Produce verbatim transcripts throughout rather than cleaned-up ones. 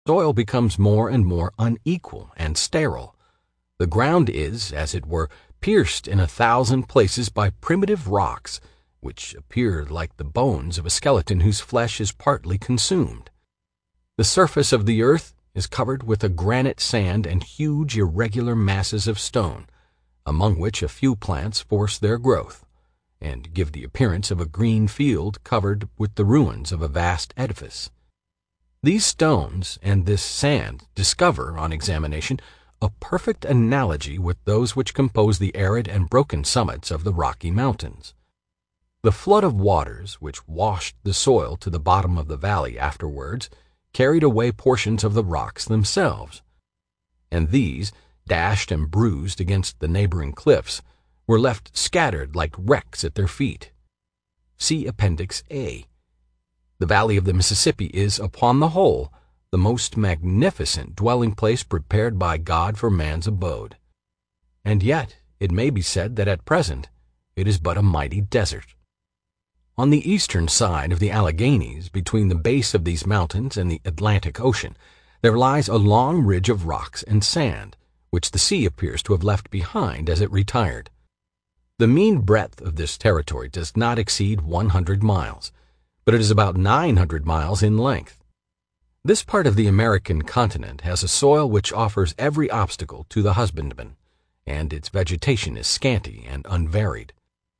soil becomes more and more unequal and sterile. The ground is, as it were, pierced in a thousand places by primitive rocks, which appear like the bones of a skeleton whose flesh is partly consumed. The surface of the earth is covered with a granite sand and huge irregular masses of stone, among which a few plants force their growth, and give the appearance of a green field covered with the ruins of a vast edifice. These stones and this sand discover, on examination, a perfect analogy with those which compose the arid and broken summits of the Rocky Mountains. The flood of waters which washed the soil to the bottom of the valley afterwards carried away portions of the rocks themselves, and these, dashed and bruised against the neighboring cliffs, were left scattered like wrecks at their feet. See Appendix A. The valley of the Mississippi is, upon the whole, the most magnificent dwelling place prepared by God for man's abode. And yet it may be said that at present it is but a mighty desert. On the eastern side of the Alleghanies, between the base of these mountains and the Atlantic Ocean, there lies a long ridge of rocks and sand, which the sea appears to have left behind as it retired. The mean breadth of this territory does not exceed one hundred miles, but it is about nine hundred miles in length. This part of the American continent has a soil which offers every obstacle to the husbandman, and its vegetation is scanty and unvaried.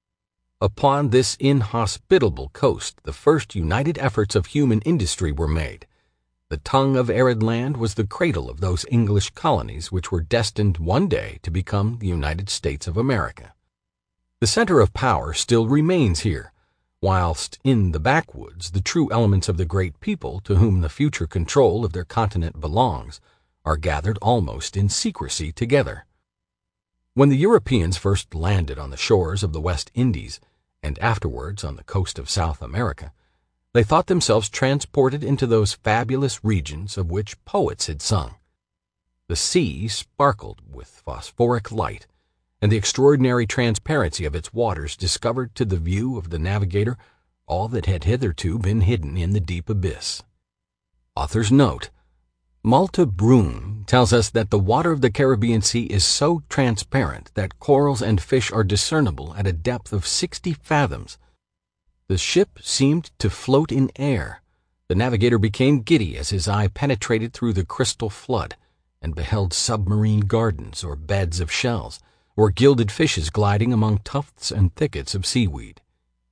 Upon this inhospitable coast the first united efforts of human industry were made. The tongue of arid land was the cradle of those English colonies which were destined one day to become the United States of America. The center of power still remains here, whilst in the backwoods the true elements of the great people to whom the future control of their continent belongs are gathered almost in secrecy together. When the Europeans first landed on the shores of the West Indies, and afterwards on the coast of South America, they thought themselves transported into those fabulous regions of which poets had sung. The sea sparkled with phosphoric light, and the extraordinary transparency of its waters discovered to the view of the navigator all that had hitherto been hidden in the deep abyss. Author's note: Malte Brun tells us that the water of the Caribbean Sea is so transparent that corals and fish are discernible at a depth of sixty fathoms. The ship seemed to float in air. The navigator became giddy as his eye penetrated through the crystal flood, and beheld submarine gardens or beds of shells, or gilded fishes gliding among tufts and thickets of seaweed.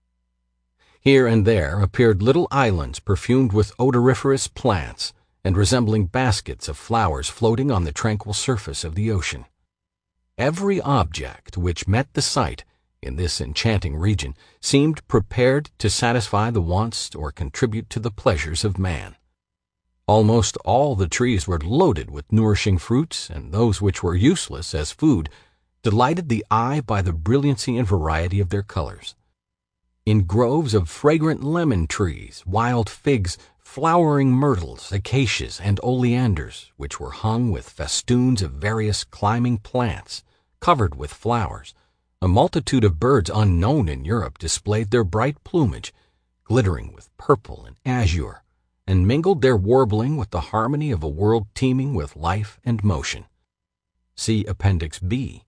Here and there appeared little islands perfumed with odoriferous plants, and resembling baskets of flowers floating on the tranquil surface of the ocean. Every object which met the sight in this enchanting region seemed prepared to satisfy the wants or contribute to the pleasures of man. Almost all the trees were loaded with nourishing fruits, and those which were useless as food delighted the eye by the brilliancy and variety of their colors. In groves of fragrant lemon trees, wild figs, flowering myrtles, acacias, and oleanders, which were hung with festoons of various climbing plants, covered with flowers, a multitude of birds unknown in Europe displayed their bright plumage, glittering with purple and azure, and mingled their warbling with the harmony of a world teeming with life and motion. See Appendix B.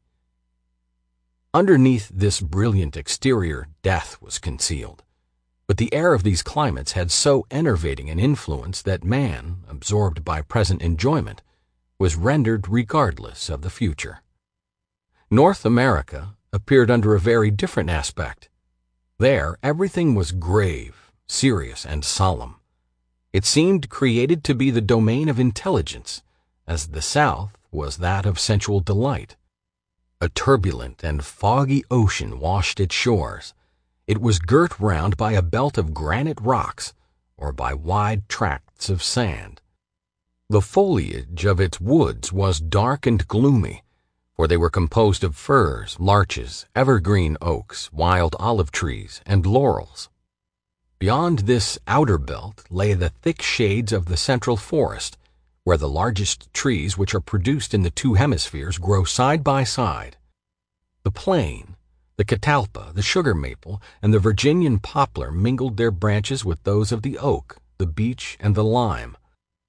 Underneath this brilliant exterior, death was concealed. But the air of these climates had so enervating an influence that man, absorbed by present enjoyment, was rendered regardless of the future. North America appeared under a very different aspect. There everything was grave, serious, and solemn. It seemed created to be the domain of intelligence, as the South was that of sensual delight. A turbulent and foggy ocean washed its shores. It was girt round by a belt of granite rocks, or by wide tracts of sand. The foliage of its woods was dark and gloomy, for they were composed of firs, larches, evergreen oaks, wild olive trees, and laurels. Beyond this outer belt lay the thick shades of the central forest, where the largest trees which are produced in the two hemispheres grow side by side. The plane, the catalpa, the sugar maple, and the Virginian poplar mingled their branches with those of the oak, the beech, and the lime.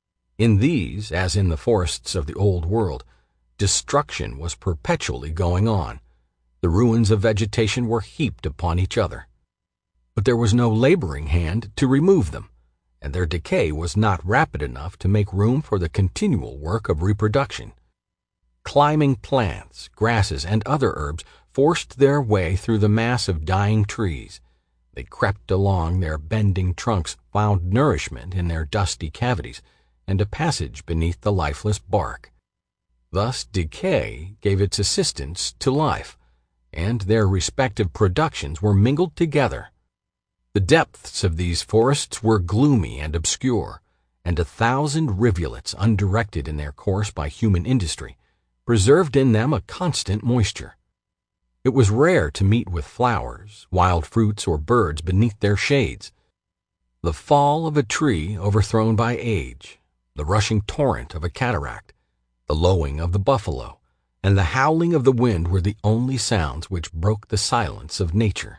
In these, as in the forests of the Old World, destruction was perpetually going on. The ruins of vegetation were heaped upon each other. But there was no laboring hand to remove them, and their decay was not rapid enough to make room for the continual work of reproduction. Climbing plants, grasses, and other herbs forced their way through the mass of dying trees. They crept along their bending trunks, found nourishment in their dusty cavities, and a passage beneath the lifeless bark. Thus decay gave its assistance to life, and their respective productions were mingled together. The depths of these forests were gloomy and obscure, and a thousand rivulets, undirected in their course by human industry, preserved in them a constant moisture. It was rare to meet with flowers, wild fruits, or birds beneath their shades. The fall of a tree overthrown by age, the rushing torrent of a cataract, the lowing of the buffalo, and the howling of the wind were the only sounds which broke the silence of nature.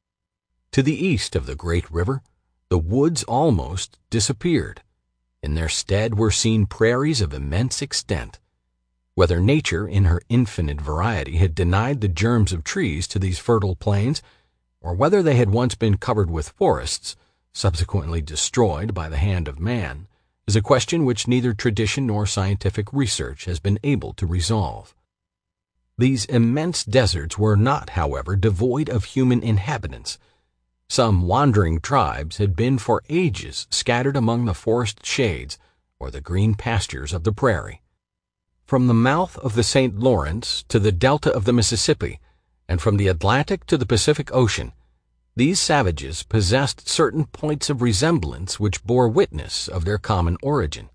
To the east of the great river, the woods almost disappeared. In their stead were seen prairies of immense extent. Whether nature, in her infinite variety, had denied the germs of trees to these fertile plains, or whether they had once been covered with forests, subsequently destroyed by the hand of man, is a question which neither tradition nor scientific research has been able to resolve. These immense deserts were not, however, devoid of human inhabitants. Some wandering tribes had been for ages scattered among the forest shades or the green pastures of the prairie. From the mouth of the Saint Lawrence to the delta of the Mississippi, and from the Atlantic to the Pacific Ocean, these savages possessed certain points of resemblance which bore witness of their common origin.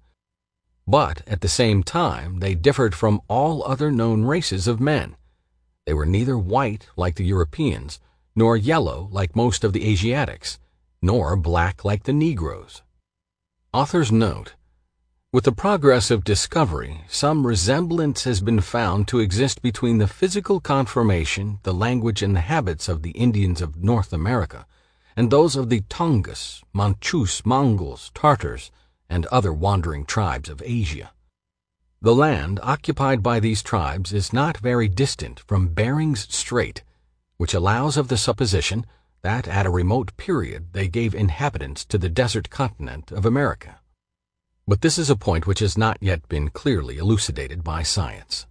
But at the same time they differed from all other known races of men. They were neither white like the Europeans, nor yellow like most of the Asiatics, nor black like the Negroes. Author's note: with the progress of discovery, some resemblance has been found to exist between the physical conformation, the language, and the habits of the Indians of North America, and those of the Tongas, Manchus, Mongols, Tartars, and other wandering tribes of Asia. The land occupied by these tribes is not very distant from Bering's Strait, which allows of the supposition that at a remote period they gave inhabitants to the desert continent of America. But this is a point which has not yet been clearly elucidated by science.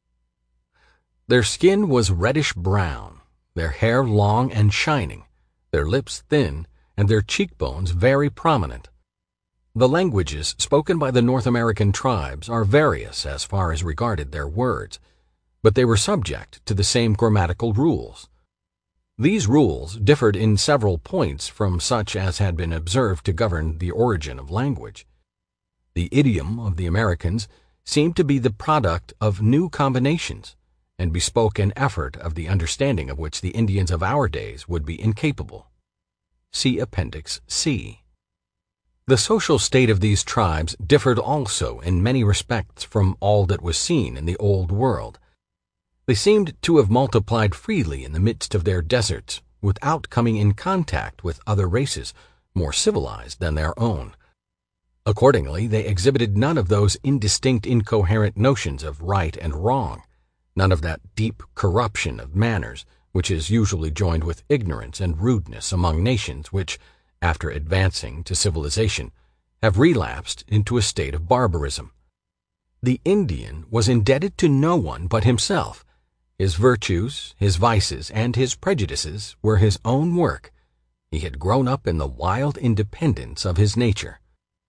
Their skin was reddish-brown, their hair long and shining, their lips thin, and their cheekbones very prominent. The languages spoken by the North American tribes are various as far as regarded their words, but they were subject to the same grammatical rules. These rules differed in several points from such as had been observed to govern the origin of language. The idiom of the Americans seemed to be the product of new combinations, and bespoke an effort of the understanding of which the Indians of our days would be incapable. See Appendix C. The social state of these tribes differed also in many respects from all that was seen in the Old World. They seemed to have multiplied freely in the midst of their deserts, without coming in contact with other races more civilized than their own. Accordingly, they exhibited none of those indistinct, incoherent notions of right and wrong, none of that deep corruption of manners which is usually joined with ignorance and rudeness among nations which, after advancing to civilization, have relapsed into a state of barbarism. The Indian was indebted to no one but himself. His virtues, his vices, and his prejudices were his own work. He had grown up in the wild independence of his nature.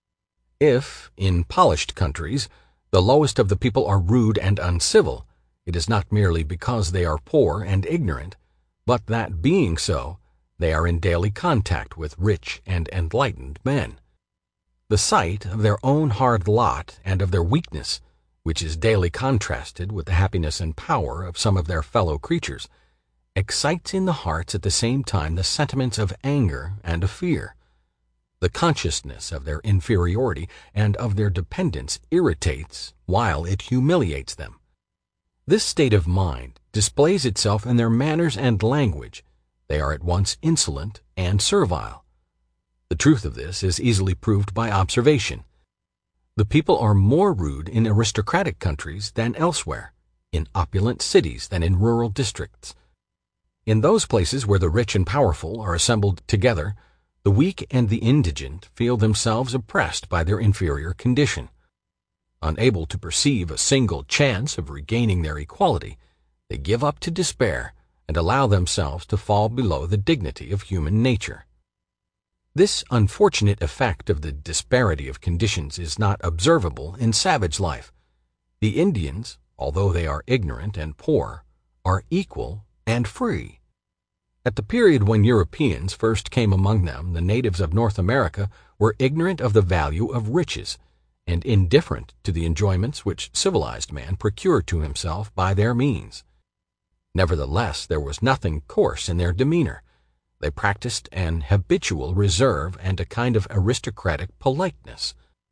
If, in polished countries, the lowest of the people are rude and uncivil, it is not merely because they are poor and ignorant, but that, being so, they are in daily contact with rich and enlightened men. The sight of their own hard lot and of their weakness, which is daily contrasted with the happiness and power of some of their fellow creatures, excites in the hearts at the same time the sentiments of anger and of fear. The consciousness of their inferiority and of their dependence irritates while it humiliates them. This state of mind displays itself in their manners and language. They are at once insolent and servile. The truth of this is easily proved by observation. The people are more rude in aristocratic countries than elsewhere, in opulent cities than in rural districts. In those places where the rich and powerful are assembled together, the weak and the indigent feel themselves oppressed by their inferior condition. Unable to perceive a single chance of regaining their equality, they give up to despair and allow themselves to fall below the dignity of human nature. This unfortunate effect of the disparity of conditions is not observable in savage life. The Indians, although they are ignorant and poor, are equal and free. At the period when Europeans first came among them, the natives of North America were ignorant of the value of riches, and indifferent to the enjoyments which civilized man procured to himself by their means. Nevertheless, there was nothing coarse in their demeanor. They practiced an habitual reserve and a kind of aristocratic politeness.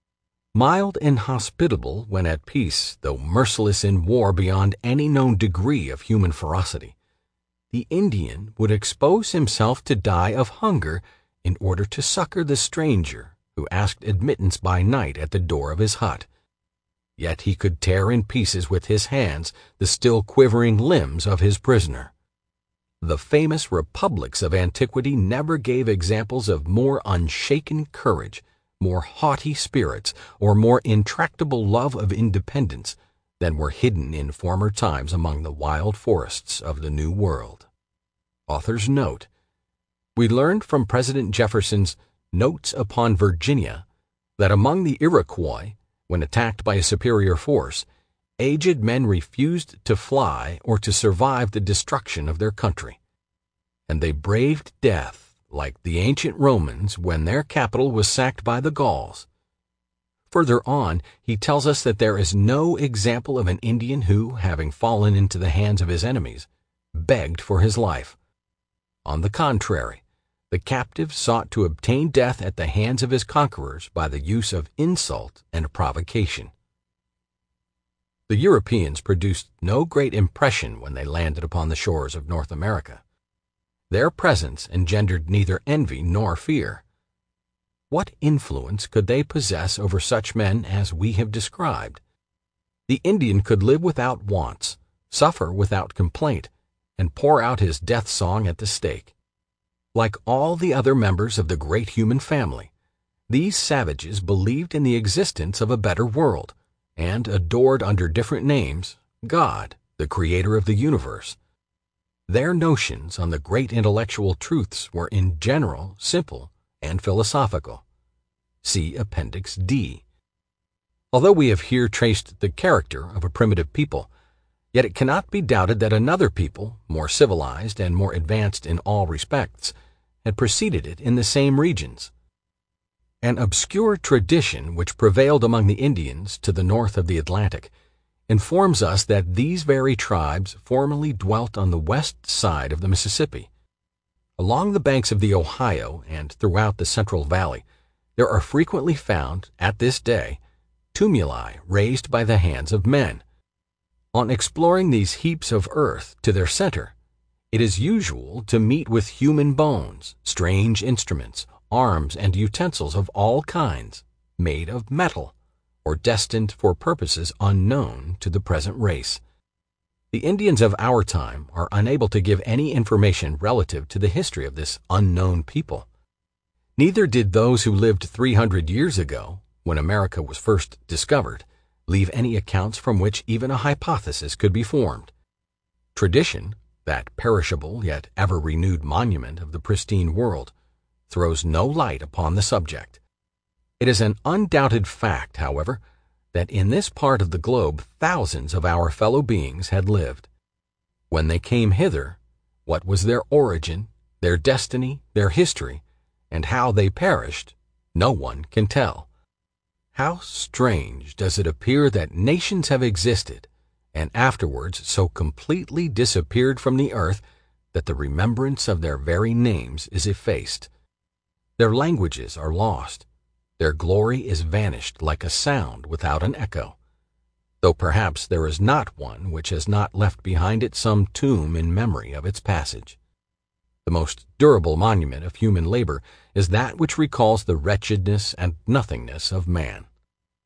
Mild and hospitable when at peace, though merciless in war beyond any known degree of human ferocity, the Indian would expose himself to die of hunger in order to succor the stranger who asked admittance by night at the door of his hut. Yet he could tear in pieces with his hands the still quivering limbs of his prisoner. The famous republics of antiquity never gave examples of more unshaken courage, more haughty spirits, or more intractable love of independence than were hidden in former times among the wild forests of the New World. Author's note: we learned from President Jefferson's Notes upon Virginia that among the Iroquois, when attacked by a superior force, aged men refused to fly or to survive the destruction of their country, and they braved death like the ancient Romans when their capital was sacked by the Gauls. Further on, he tells us that there is no example of an Indian who, having fallen into the hands of his enemies, begged for his life. On the contrary, the captive sought to obtain death at the hands of his conquerors by the use of insult and provocation. The Europeans produced no great impression when they landed upon the shores of North America. Their presence engendered neither envy nor fear. What influence could they possess over such men as we have described? The Indian could live without wants, suffer without complaint, and pour out his death song at the stake. Like all the other members of the great human family, these savages believed in the existence of a better world, and adored under different names God, the creator of the universe. Their notions on the great intellectual truths were in general simple and philosophical. See Appendix D. Although we have here traced the character of a primitive people, yet it cannot be doubted that another people, more civilized and more advanced in all respects, had preceded it in the same regions. An obscure tradition which prevailed among the Indians to the north of the Atlantic informs us that these very tribes formerly dwelt on the west side of the Mississippi. Along the banks of the Ohio and throughout the Central Valley, there are frequently found, at this day, tumuli raised by the hands of men. On exploring these heaps of earth to their center, it is usual to meet with human bones, strange instruments, arms, and utensils of all kinds, made of metal, or destined for purposes unknown to the present race. The Indians of our time are unable to give any information relative to the history of this unknown people. Neither did those who lived three hundred years ago, when America was first discovered, leave any accounts from which even a hypothesis could be formed. Tradition, that perishable yet ever-renewed monument of the pristine world, throws no light upon the subject. It is an undoubted fact, however, that in this part of the globe thousands of our fellow beings had lived. When they came hither, what was their origin, their destiny, their history, and how they perished, no one can tell. How strange does it appear that nations have existed, and afterwards so completely disappeared from the earth that the remembrance of their very names is effaced. Their languages are lost. Their glory is vanished like a sound without an echo, though perhaps there is not one which has not left behind it some tomb in memory of its passage. The most durable monument of human labor is that which recalls the wretchedness and nothingness of man.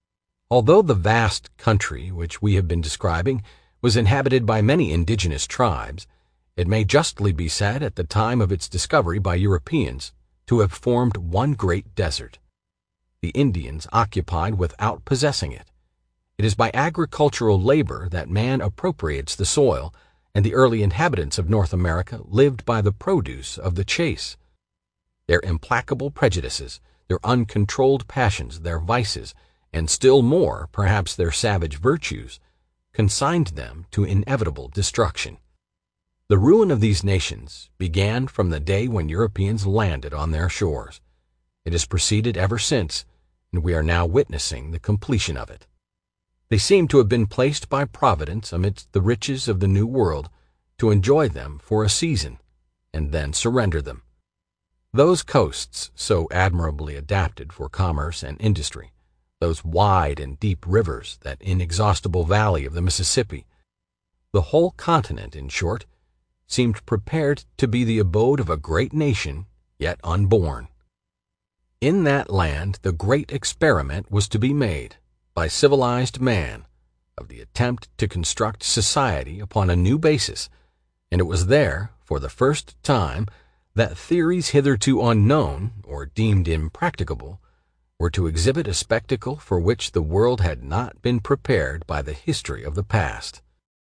Although the vast country which we have been describing was inhabited by many indigenous tribes, it may justly be said at the time of its discovery by Europeans to have formed one great desert. The Indians occupied without possessing it. It is by agricultural labor that man appropriates the soil, and the early inhabitants of North America lived by the produce of the chase. Their implacable prejudices, their uncontrolled passions, their vices, and still more, perhaps, their savage virtues, consigned them to inevitable destruction. The ruin of these nations began from the day when Europeans landed on their shores. It has proceeded ever since, and we are now witnessing the completion of it. They seem to have been placed by Providence amidst the riches of the New World to enjoy them for a season, and then surrender them. Those coasts, so admirably adapted for commerce and industry, those wide and deep rivers, that inexhaustible valley of the Mississippi, the whole continent, in short, seemed prepared to be the abode of a great nation yet unborn. In that land the great experiment was to be made, by civilized man, of the attempt to construct society upon a new basis, and it was there, for the first time, that theories hitherto unknown, or deemed impracticable, were to exhibit a spectacle for which the world had not been prepared by the history of the past.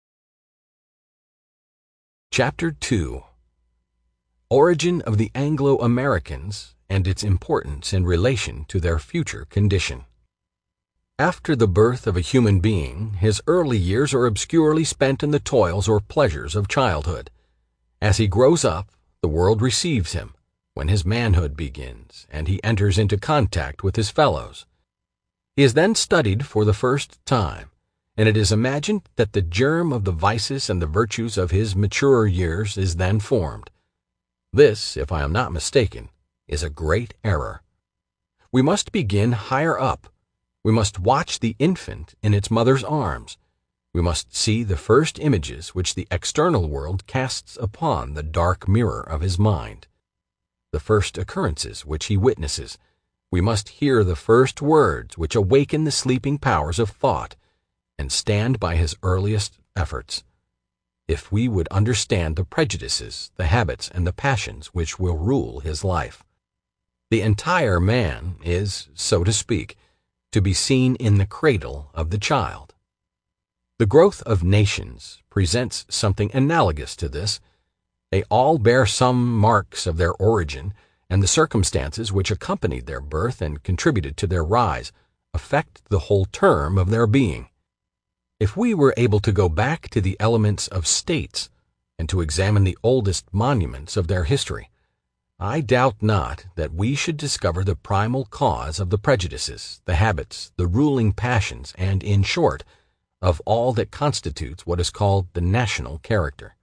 Chapter two. Origin of the Anglo-Americans and its importance in relation to their future condition. After the birth of a human being, his early years are obscurely spent in the toils or pleasures of childhood. As he grows up, the world receives him, when his manhood begins, and he enters into contact with his fellows. He is then studied for the first time, and it is imagined that the germ of the vices and the virtues of his maturer years is then formed. This, if I am not mistaken, is a great error. We must begin higher up. We must watch the infant in its mother's arms. We must see the first images which the external world casts upon the dark mirror of his mind, the first occurrences which he witnesses. We must hear the first words which awaken the sleeping powers of thought, and stand by his earliest efforts, if we would understand the prejudices, the habits, and the passions which will rule his life. The entire man is, so to speak, to be seen in the cradle of the child. The growth of nations presents something analogous to this. They all bear some marks of their origin, and the circumstances which accompanied their birth and contributed to their rise affect the whole term of their being. If we were able to go back to the elements of states, and to examine the oldest monuments of their history, I doubt not that we should discover the primal cause of the prejudices, the habits, the ruling passions, and, in short, of all that constitutes what is called the national character.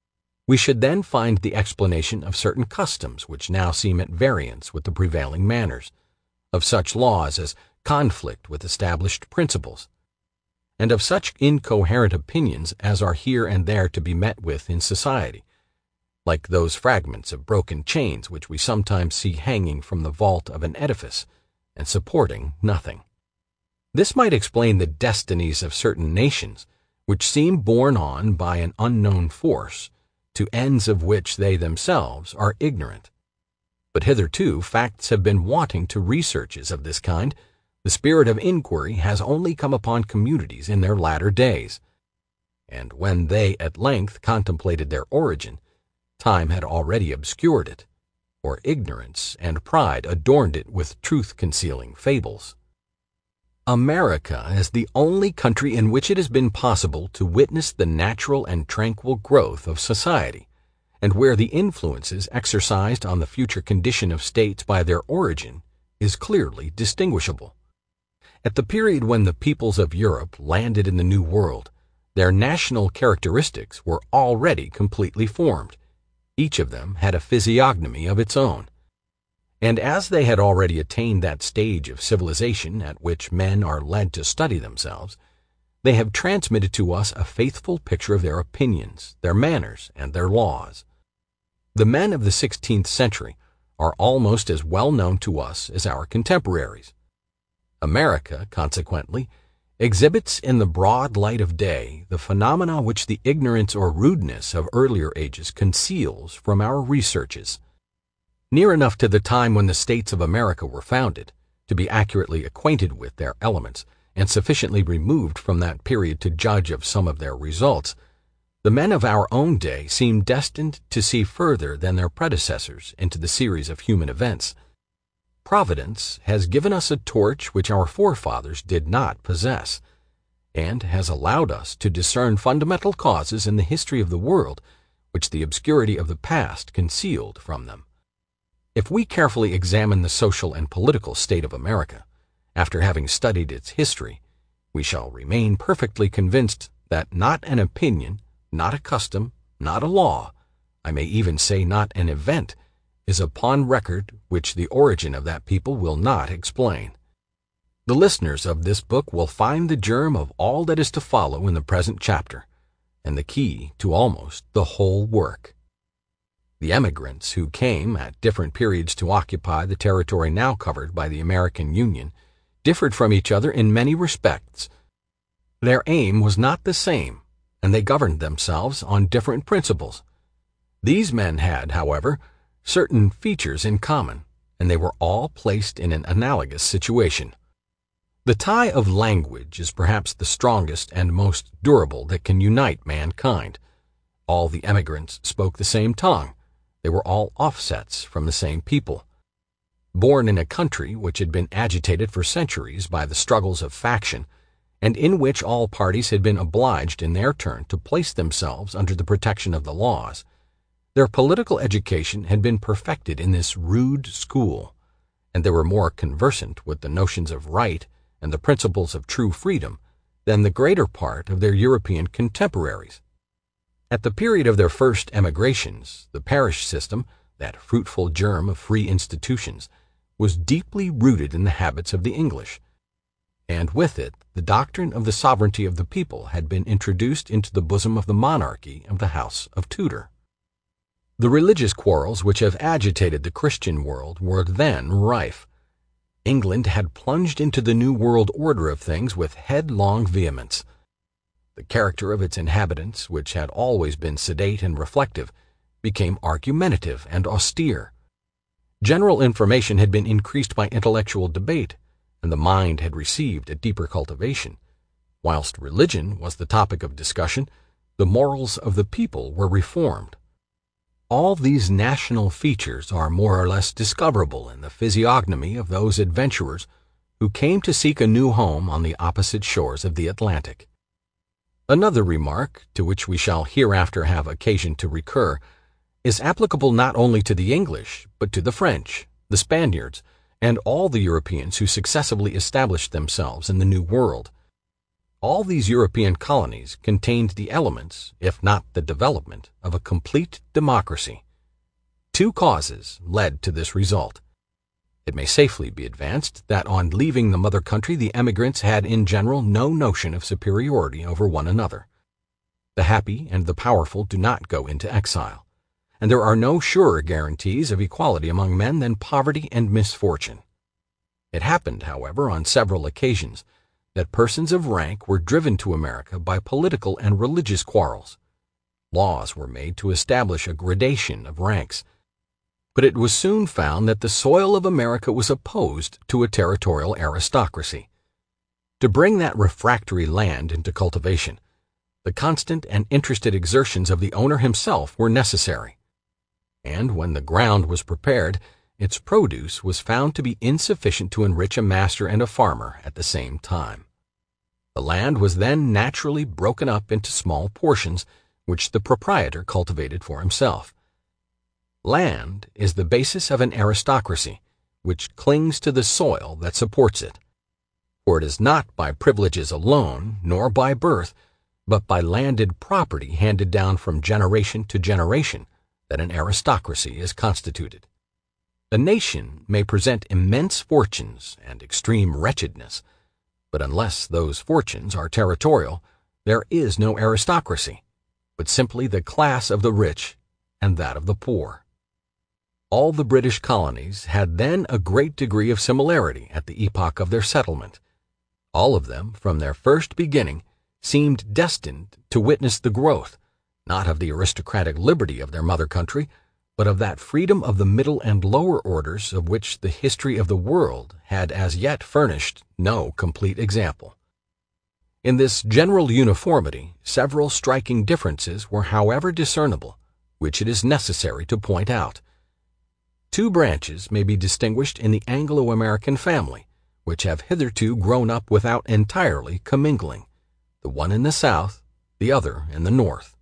We should then find the explanation of certain customs which now seem at variance with the prevailing manners, of such laws as conflict with established principles, and of such incoherent opinions as are here and there to be met with in society, like those fragments of broken chains which we sometimes see hanging from the vault of an edifice and supporting nothing. This might explain the destinies of certain nations which seem borne on by an unknown force, to ends of which they themselves are ignorant. But hitherto facts have been wanting to researches of this kind. The spirit of inquiry has only come upon communities in their latter days, and when they at length contemplated their origin, time had already obscured it, or ignorance and pride adorned it with truth-concealing fables. America is the only country in which it has been possible to witness the natural and tranquil growth of society, and where the influences exercised on the future condition of states by their origin is clearly distinguishable. At the period when the peoples of Europe landed in the New World, their national characteristics were already completely formed. Each of them had a physiognomy of its own. And as they had already attained that stage of civilization at which men are led to study themselves, they have transmitted to us a faithful picture of their opinions, their manners, and their laws. The men of the sixteenth century are almost as well known to us as our contemporaries. America, consequently, exhibits in the broad light of day the phenomena which the ignorance or rudeness of earlier ages conceals from our researches. Near enough to the time when the states of America were founded, to be accurately acquainted with their elements, and sufficiently removed from that period to judge of some of their results, the men of our own day seem destined to see further than their predecessors into the series of human events. Providence has given us a torch which our forefathers did not possess, and has allowed us to discern fundamental causes in the history of the world which the obscurity of the past concealed from them. If we carefully examine the social and political state of America, after having studied its history, we shall remain perfectly convinced that not an opinion, not a custom, not a law, I may even say not an event, is upon record which the origin of that people will not explain. The listeners of this book will find the germ of all that is to follow in the present chapter, and the key to almost the whole work. The emigrants who came at different periods to occupy the territory now covered by the American Union differed from each other in many respects. Their aim was not the same, and they governed themselves on different principles. These men had, however, certain features in common, and they were all placed in an analogous situation. The tie of language is perhaps the strongest and most durable that can unite mankind. All the emigrants spoke the same tongue. They were all offsets from the same people. Born in a country which had been agitated for centuries by the struggles of faction, and in which all parties had been obliged in their turn to place themselves under the protection of the laws, their political education had been perfected in this rude school, and they were more conversant with the notions of right and the principles of true freedom than the greater part of their European contemporaries. At the period of their first emigrations, the parish system, that fruitful germ of free institutions, was deeply rooted in the habits of the English, and with it the doctrine of the sovereignty of the people had been introduced into the bosom of the monarchy of the House of Tudor. The religious quarrels which have agitated the Christian world were then rife. England had plunged into the new world order of things with headlong vehemence. The character of its inhabitants, which had always been sedate and reflective, became argumentative and austere. General information had been increased by intellectual debate, and the mind had received a deeper cultivation. Whilst religion was the topic of discussion, the morals of the people were reformed. All these national features are more or less discoverable in the physiognomy of those adventurers who came to seek a new home on the opposite shores of the Atlantic. Another remark, to which we shall hereafter have occasion to recur, is applicable not only to the English, but to the French, the Spaniards, and all the Europeans who successively established themselves in the New World. All these European colonies contained the elements, if not the development, of a complete democracy. Two causes led to this result. It may safely be advanced that on leaving the mother country the emigrants had in general no notion of superiority over one another. The happy and the powerful do not go into exile, and there are no surer guarantees of equality among men than poverty and misfortune. It happened, however, on several occasions, that persons of rank were driven to America by political and religious quarrels. Laws were made to establish a gradation of ranks, but it was soon found that the soil of America was opposed to a territorial aristocracy. To bring that refractory land into cultivation, the constant and interested exertions of the owner himself were necessary, and when the ground was prepared, its produce was found to be insufficient to enrich a master and a farmer at the same time. The land was then naturally broken up into small portions, which the proprietor cultivated for himself. Land is the basis of an aristocracy, which clings to the soil that supports it. For it is not by privileges alone, nor by birth, but by landed property handed down from generation to generation, that an aristocracy is constituted. A nation may present immense fortunes and extreme wretchedness, but unless those fortunes are territorial, there is no aristocracy, but simply the class of the rich and that of the poor. All the British colonies had then a great degree of similarity at the epoch of their settlement. All of them, from their first beginning, seemed destined to witness the growth, not of the aristocratic liberty of their mother country, but of that freedom of the middle and lower orders of which the history of the world had as yet furnished no complete example. In this general uniformity, several striking differences were however discernible, which it is necessary to point out. Two branches may be distinguished in the Anglo-American family, which have hitherto grown up without entirely commingling, the one in the South, the other in the North.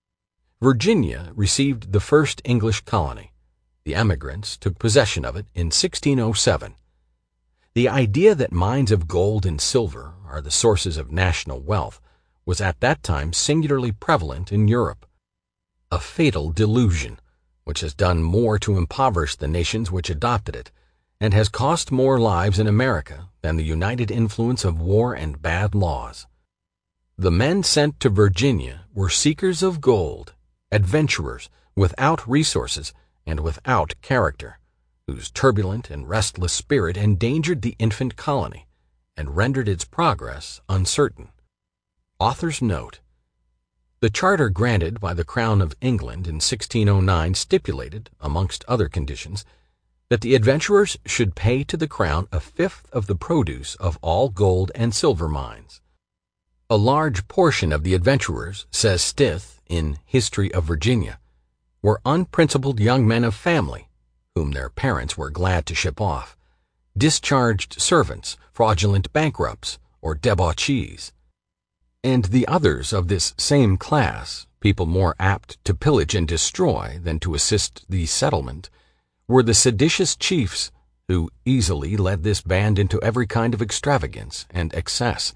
Virginia received the first English colony. The emigrants took possession of it in sixteen oh seven. The idea that mines of gold and silver are the sources of national wealth was at that time singularly prevalent in Europe, a fatal delusion which has done more to impoverish the nations which adopted it, and has cost more lives in America than the united influence of war and bad laws. The men sent to Virginia were seekers of gold, adventurers without resources and without character, whose turbulent and restless spirit endangered the infant colony and rendered its progress uncertain. Author's note: the charter granted by the Crown of England in sixteen oh nine stipulated, amongst other conditions, that the adventurers should pay to the Crown a fifth of the produce of all gold and silver mines. A large portion of the adventurers, says Stith in History of Virginia, were unprincipled young men of family, whom their parents were glad to ship off, discharged servants, fraudulent bankrupts, or debauchees. And the others of this same class, people more apt to pillage and destroy than to assist the settlement, were the seditious chiefs who easily led this band into every kind of extravagance and excess.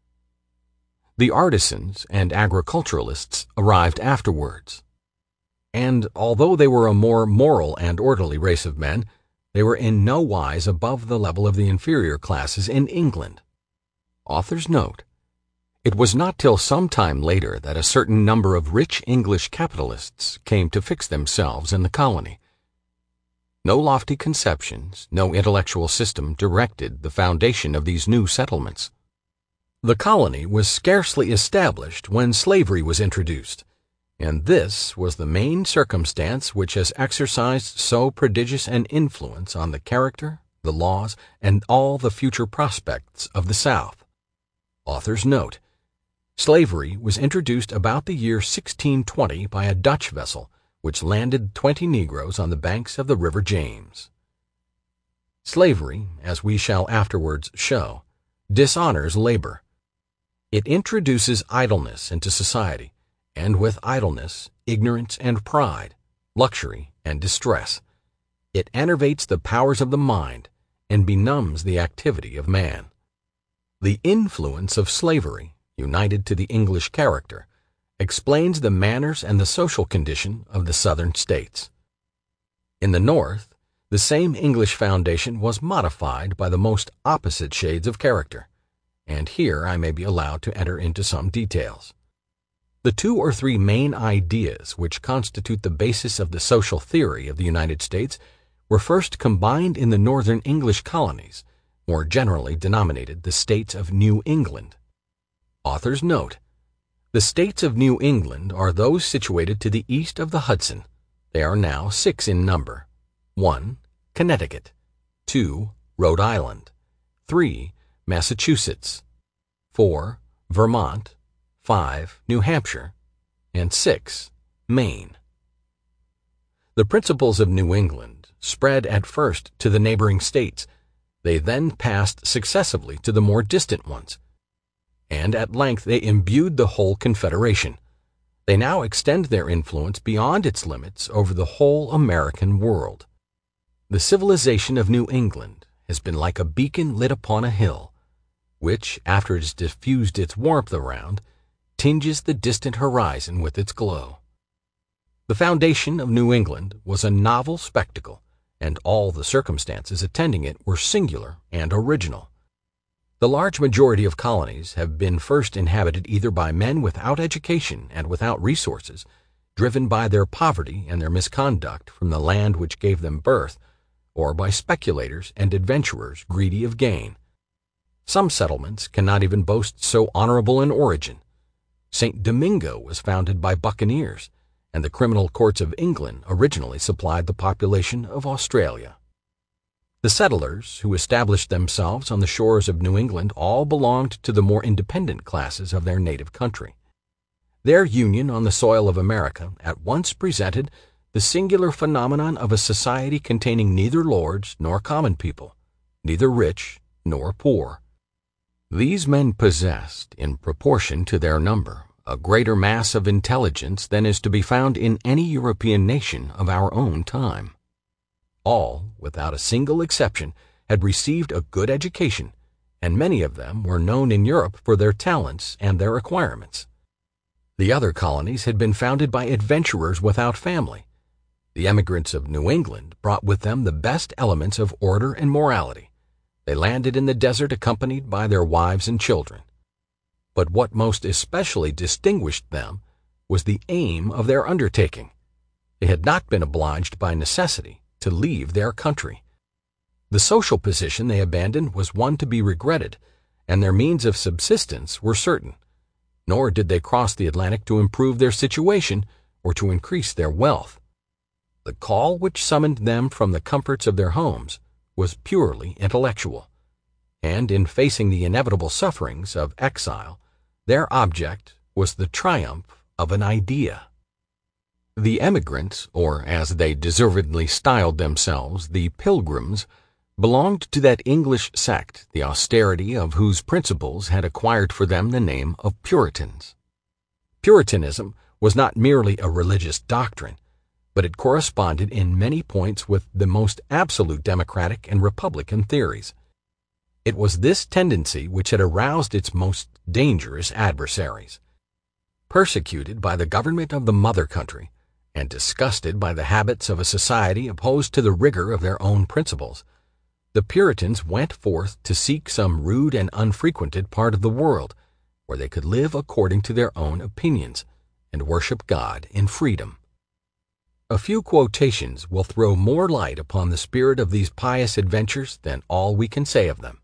The artisans and agriculturalists arrived afterwards, and although they were a more moral and orderly race of men, they were in no wise above the level of the inferior classes in England. Author's note: it was not till some time later that a certain number of rich English capitalists came to fix themselves in the colony. No lofty conceptions, no intellectual system directed the foundation of these new settlements. The colony was scarcely established when slavery was introduced, and this was the main circumstance which has exercised so prodigious an influence on the character, the laws, and all the future prospects of the South. Author's note: slavery was introduced about the year sixteen twenty by a Dutch vessel, which landed twenty Negroes on the banks of the River James. Slavery, as we shall afterwards show, dishonors labor. It introduces idleness into society, and with idleness, ignorance and pride, luxury and distress. It enervates the powers of the mind and benumbs the activity of man. The influence of slavery, united to the English character, explains the manners and the social condition of the Southern states. In the North, the same English foundation was modified by the most opposite shades of character, and here I may be allowed to enter into some details. The two or three main ideas which constitute the basis of the social theory of the United States were first combined in the northern English colonies, more generally denominated the States of New England. Author's note: the States of New England are those situated to the east of the Hudson. They are now six in number. one. Connecticut. two. Rhode Island. three. Massachusetts. four. Vermont. five. New Hampshire. And six. Maine. The principles of New England spread at first to the neighboring states. They then passed successively to the more distant ones, and at length they imbued the whole Confederation. They now extend their influence beyond its limits over the whole American world. The civilization of New England has been like a beacon lit upon a hill, which, after it has diffused its warmth around, tinges the distant horizon with its glow. The foundation of New England was a novel spectacle, and all the circumstances attending it were singular and original. The large majority of colonies have been first inhabited either by men without education and without resources, driven by their poverty and their misconduct from the land which gave them birth, or by speculators and adventurers greedy of gain. Some settlements cannot even boast so honorable an origin. Saint Domingo was founded by buccaneers, and the criminal courts of England originally supplied the population of Australia. The settlers who established themselves on the shores of New England all belonged to the more independent classes of their native country. Their union on the soil of America at once presented the singular phenomenon of a society containing neither lords nor common people, neither rich nor poor. These men possessed, in proportion to their number, a greater mass of intelligence than is to be found in any European nation of our own time. All, without a single exception, had received a good education, and many of them were known in Europe for their talents and their acquirements. The other colonies had been founded by adventurers without family. The emigrants of New England brought with them the best elements of order and morality. They landed in the desert accompanied by their wives and children. But what most especially distinguished them was the aim of their undertaking. They had not been obliged by necessity to leave their country. The social position they abandoned was one to be regretted, and their means of subsistence were certain. Nor did they cross the Atlantic to improve their situation or to increase their wealth. The call which summoned them from the comforts of their homes was purely intellectual, and in facing the inevitable sufferings of exile, their object was the triumph of an idea. The emigrants, or as they deservedly styled themselves, the Pilgrims, belonged to that English sect, the austerity of whose principles had acquired for them the name of Puritans. Puritanism was not merely a religious doctrine, but it corresponded in many points with the most absolute democratic and republican theories. It was this tendency which had aroused its most dangerous adversaries. Persecuted by the government of the mother country, and disgusted by the habits of a society opposed to the rigor of their own principles, the Puritans went forth to seek some rude and unfrequented part of the world, where they could live according to their own opinions, and worship God in freedom. A few quotations will throw more light upon the spirit of these pious adventures than all we can say of them.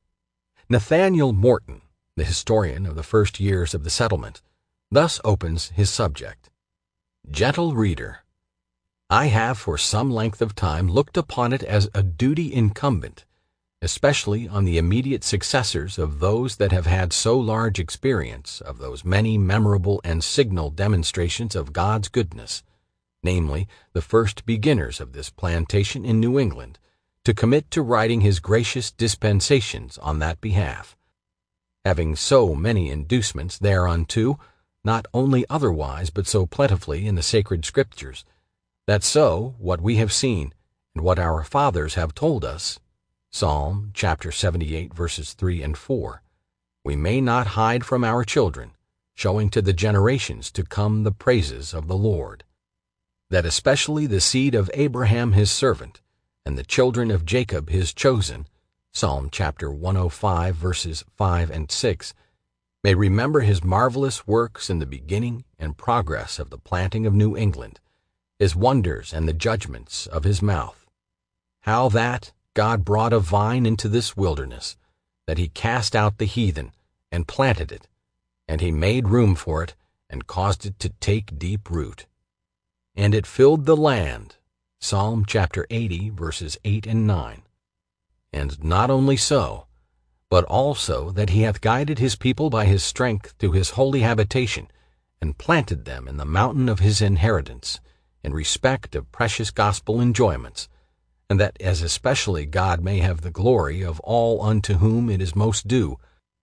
Nathaniel Morton, the historian of the first years of the settlement, thus opens his subject. Gentle reader, I have for some length of time looked upon it as a duty incumbent, especially on the immediate successors of those that have had so large experience of those many memorable and signal demonstrations of God's goodness, namely, the first beginners of this plantation in New England, to commit to writing his gracious dispensations on that behalf, having so many inducements thereunto, not only otherwise but so plentifully in the sacred Scriptures, that so what we have seen and what our fathers have told us, Psalm chapter seventy-eight verses three and four, we may not hide from our children, showing to the generations to come the praises of the Lord. That especially the seed of Abraham his servant, and the children of Jacob his chosen, Psalm chapter one oh five verses five and six, may remember his marvelous works in the beginning and progress of the planting of New England, his wonders and the judgments of his mouth. How that God brought a vine into this wilderness, that he cast out the heathen and planted it, and he made room for it and caused it to take deep root. And it filled the land, Psalm chapter eighty verses eight and nine. And not only so, but also that he hath guided his people by his strength to his holy habitation, and planted them in the mountain of his inheritance, in respect of precious gospel enjoyments, and that as especially God may have the glory of all unto whom it is most due,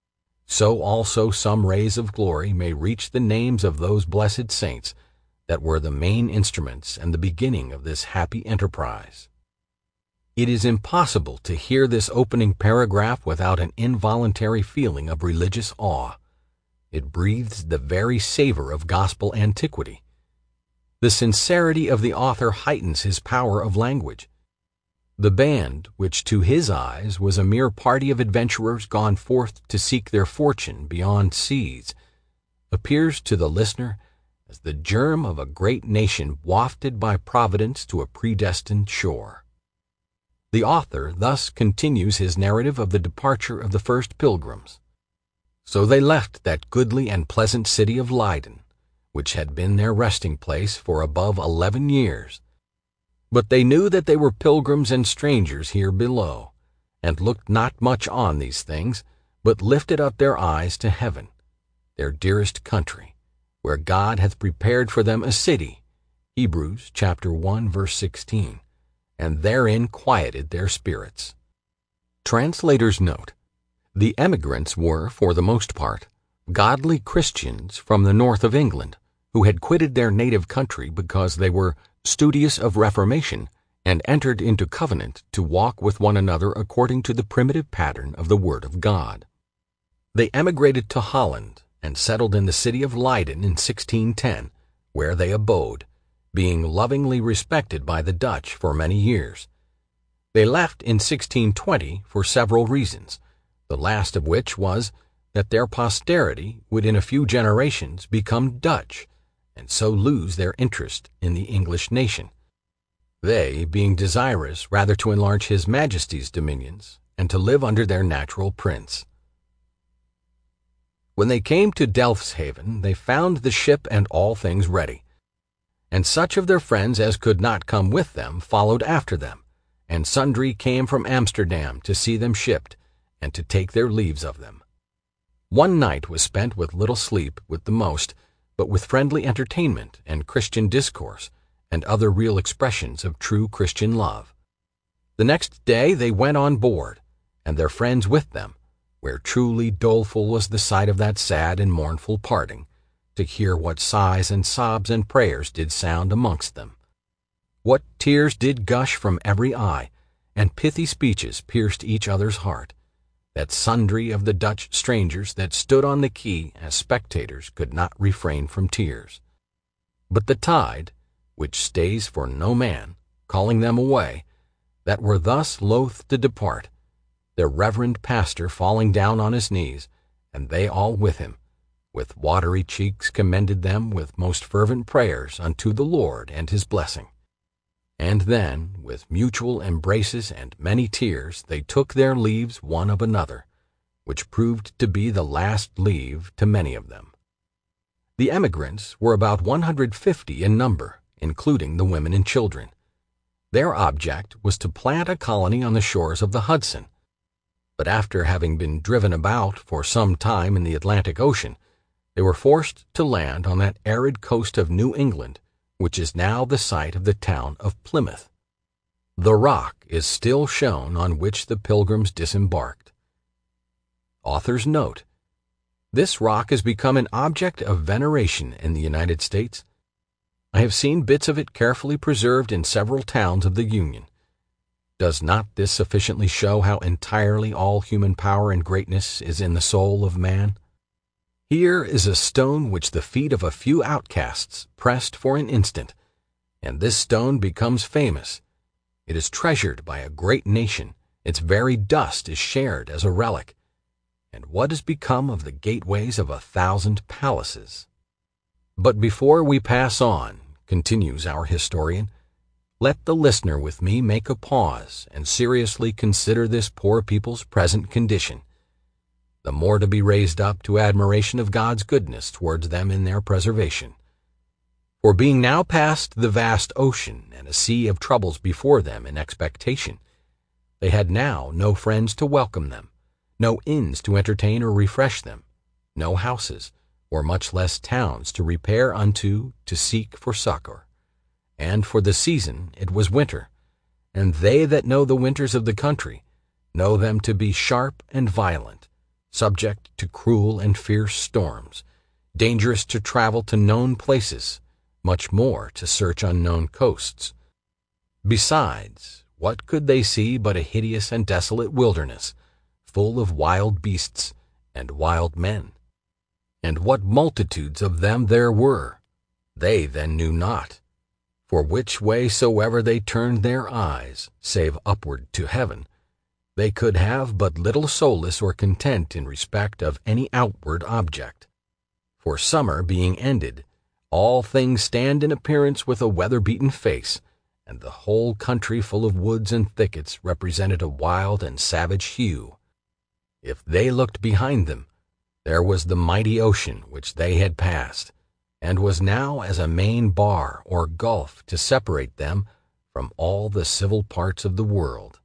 so also some rays of glory may reach the names of those blessed saints that were the main instruments and the beginning of this happy enterprise. It is impossible to hear this opening paragraph without an involuntary feeling of religious awe. It breathes the very savor of gospel antiquity. The sincerity of the author heightens his power of language. The band, which to his eyes was a mere party of adventurers gone forth to seek their fortune beyond seas, appears to the listener as the germ of a great nation wafted by Providence to a predestined shore. The author thus continues his narrative of the departure of the first pilgrims. So they left that goodly and pleasant city of Leyden, which had been their resting place for above eleven years. But they knew that they were pilgrims and strangers here below, and looked not much on these things, but lifted up their eyes to heaven, their dearest country, where God hath prepared for them a city, Hebrews chapter one verse sixteen, and therein quieted their spirits. Translator's note: the emigrants were, for the most part, godly Christians from the north of England, who had quitted their native country because they were studious of reformation and entered into covenant to walk with one another according to the primitive pattern of the Word of God. They emigrated to Holland and settled in the city of Leyden in sixteen ten, where they abode, being lovingly respected by the Dutch for many years. They left in sixteen twenty for several reasons, the last of which was that their posterity would in a few generations become Dutch, and so lose their interest in the English nation, they being desirous rather to enlarge His Majesty's dominions and to live under their natural prince. When they came to Delfshaven, they found the ship and all things ready, and such of their friends as could not come with them followed after them, and sundry came from Amsterdam to see them shipped, and to take their leaves of them. One night was spent with little sleep with the most, but with friendly entertainment and Christian discourse, and other real expressions of true Christian love. The next day they went on board, and their friends with them, where truly doleful was the sight of that sad and mournful parting, to hear what sighs and sobs and prayers did sound amongst them. What tears did gush from every eye, and pithy speeches pierced each other's heart, that sundry of the Dutch strangers that stood on the quay as spectators could not refrain from tears. But the tide, which stays for no man, calling them away, that were thus loath to depart, their reverend pastor falling down on his knees, and they all with him, with watery cheeks commended them with most fervent prayers unto the Lord and His blessing. And then, with mutual embraces and many tears, they took their leaves one of another, which proved to be the last leave to many of them. The emigrants were about one hundred fifty in number, including the women and children. Their object was to plant a colony on the shores of the Hudson, but after having been driven about for some time in the Atlantic Ocean, they were forced to land on that arid coast of New England, which is now the site of the town of Plymouth. The rock is still shown on which the pilgrims disembarked. Author's note: this rock has become an object of veneration in the United States. I have seen bits of it carefully preserved in several towns of the Union. Does not this sufficiently show how entirely all human power and greatness is in the soul of man? Here is a stone which the feet of a few outcasts pressed for an instant, and this stone becomes famous. It is treasured by a great nation. Its very dust is shared as a relic. And what has become of the gateways of a thousand palaces? But before we pass on, continues our historian, let the listener with me make a pause and seriously consider this poor people's present condition, the more to be raised up to admiration of God's goodness towards them in their preservation. For being now past the vast ocean and a sea of troubles before them in expectation, they had now no friends to welcome them, no inns to entertain or refresh them, no houses, or much less towns to repair unto to seek for succor. And for the season it was winter, and they that know the winters of the country know them to be sharp and violent, subject to cruel and fierce storms, dangerous to travel to known places, much more to search unknown coasts. Besides, what could they see but a hideous and desolate wilderness, full of wild beasts and wild men? And what multitudes of them there were, they then knew not, for which way soever they turned their eyes, save upward to heaven, they could have but little solace or content in respect of any outward object. For summer being ended, all things stand in appearance with a weather-beaten face, and the whole country full of woods and thickets represented a wild and savage hue. If they looked behind them, there was the mighty ocean which they had passed, and was now as a main bar or gulf to separate them from all the civil parts of the world.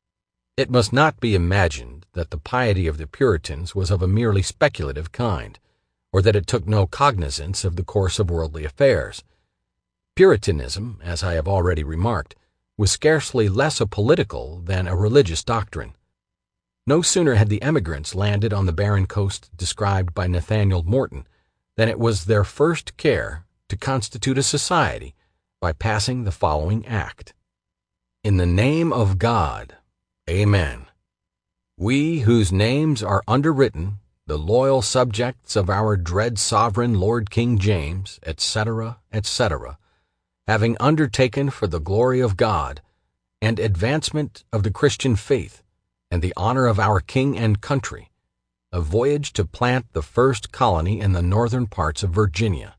It must not be imagined that the piety of the Puritans was of a merely speculative kind, or that it took no cognizance of the course of worldly affairs. Puritanism, as I have already remarked, was scarcely less a political than a religious doctrine. No sooner had the emigrants landed on the barren coast described by Nathaniel Morton than it was their first care to constitute a society by passing the following act: In the name of God, Amen. We whose names are underwritten, the loyal subjects of our dread sovereign Lord King James, et cetera, et cetera, having undertaken for the glory of God, and advancement of the Christian faith, and the honor of our king and country, a voyage to plant the first colony in the northern parts of Virginia,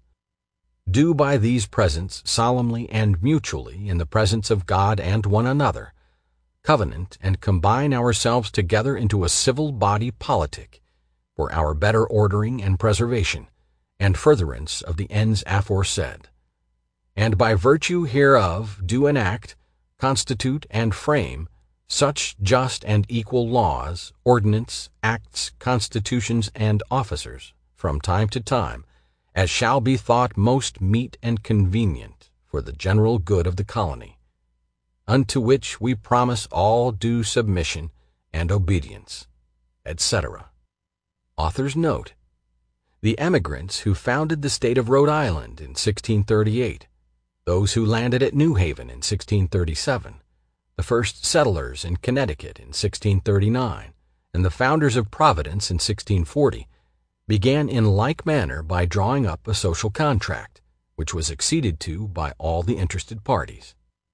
do by these presents solemnly and mutually, in the presence of God and one another, covenant and combine ourselves together into a civil body politic, for our better ordering and preservation, and furtherance of the ends aforesaid, and by virtue hereof do enact, constitute, and frame such just and equal laws, ordinance, acts, constitutions, and officers, from time to time, as shall be thought most meet and convenient for the general good of the colony, unto which we promise all due submission and obedience, et cetera. Author's note: The emigrants who founded the state of Rhode Island in sixteen thirty-eight, those who landed at New Haven in sixteen thirty-seven, the first settlers in Connecticut in sixteen thirty-nine, and the founders of Providence in sixteen forty, began in like manner by drawing up a social contract, which was acceded to by all the interested parties.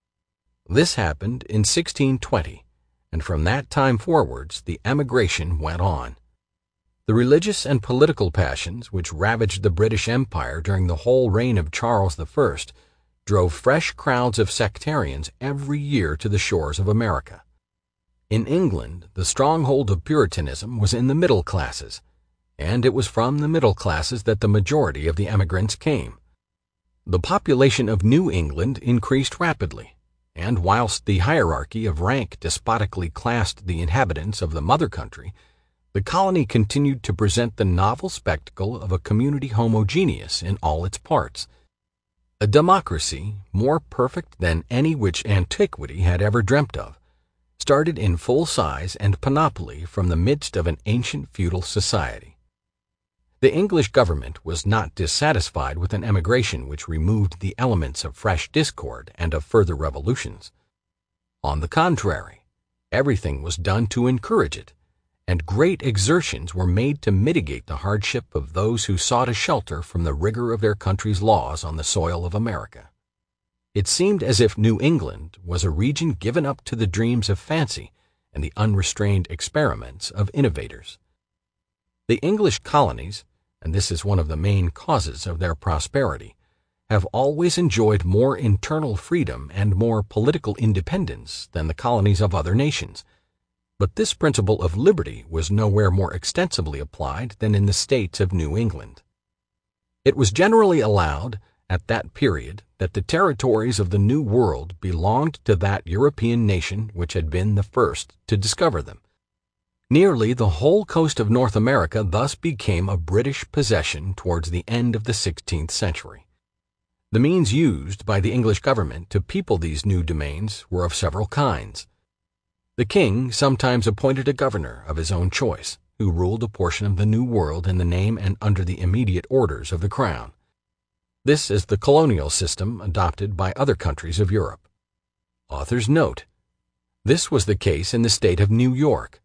This happened in sixteen twenty, and from that time forwards the emigration went on. The religious and political passions which ravaged the British Empire during the whole reign of Charles the First drove fresh crowds of sectarians every year to the shores of America. In England, the stronghold of Puritanism was in the middle classes, and it was from the middle classes that the majority of the emigrants came. The population of New England increased rapidly, and whilst the hierarchy of rank despotically classed the inhabitants of the mother country, the colony continued to present the novel spectacle of a community homogeneous in all its parts. A democracy, more perfect than any which antiquity had ever dreamt of, started in full size and panoply from the midst of an ancient feudal society. The English government was not dissatisfied with an emigration which removed the elements of fresh discord and of further revolutions. On the contrary, everything was done to encourage it, and great exertions were made to mitigate the hardship of those who sought a shelter from the rigor of their country's laws on the soil of America. It seemed as if New England was a region given up to the dreams of fancy and the unrestrained experiments of innovators. The English colonies, and this is one of the main causes of their prosperity, have always enjoyed more internal freedom and more political independence than the colonies of other nations. But this principle of liberty was nowhere more extensively applied than in the states of New England. It was generally allowed at that period that the territories of the New World belonged to that European nation which had been the first to discover them. Nearly the whole coast of North America thus became a British possession towards the end of the sixteenth century. The means used by the English government to people these new domains were of several kinds. The king sometimes appointed a governor of his own choice, who ruled a portion of the New World in the name and under the immediate orders of the crown. This is the colonial system adopted by other countries of Europe. Author's note: This was the case in the state of New York.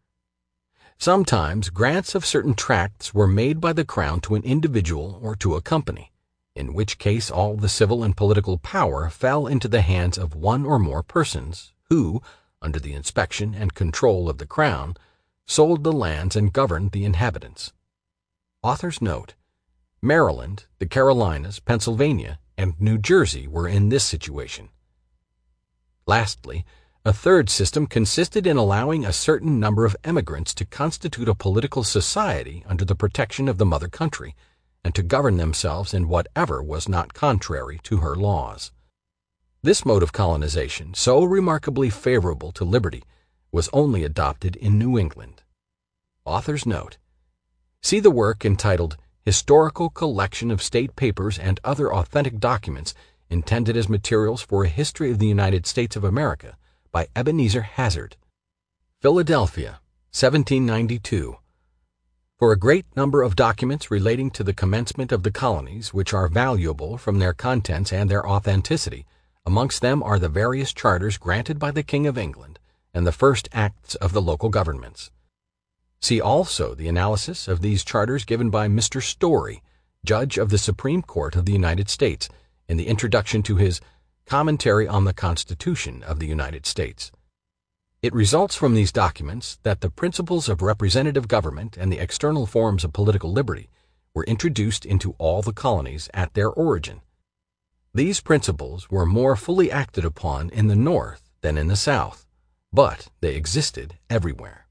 Sometimes grants of certain tracts were made by the crown to an individual or to a company, in which case all the civil and political power fell into the hands of one or more persons, who, under the inspection and control of the crown, sold the lands and governed the inhabitants. Author's note: Maryland, the Carolinas, Pennsylvania, and New Jersey were in this situation. Lastly, a third system consisted in allowing a certain number of emigrants to constitute a political society under the protection of the mother country, and to govern themselves in whatever was not contrary to her laws. This mode of colonization, so remarkably favorable to liberty, was only adopted in New England. Author's note: see the work entitled Historical Collection of State Papers and Other Authentic Documents Intended as Materials for a History of the United States of America by Ebenezer Hazard. Philadelphia, seventeen ninety-two. For a great number of documents relating to the commencement of the colonies, which are valuable from their contents and their authenticity, amongst them are the various charters granted by the King of England and the first acts of the local governments. See also the analysis of these charters given by Mister Story, Judge of the Supreme Court of the United States, in the introduction to his Commentary on the Constitution of the United States. It results from these documents that the principles of representative government and the external forms of political liberty were introduced into all the colonies at their origin. These principles were more fully acted upon in the North than in the South, but they existed everywhere.